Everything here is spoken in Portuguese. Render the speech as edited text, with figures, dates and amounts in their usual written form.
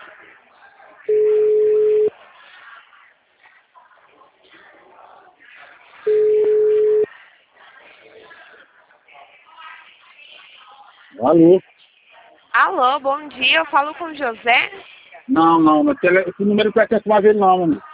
Alô? Alô, bom dia, eu falo com o José. Não, esse número não pertence mais ele não, mano.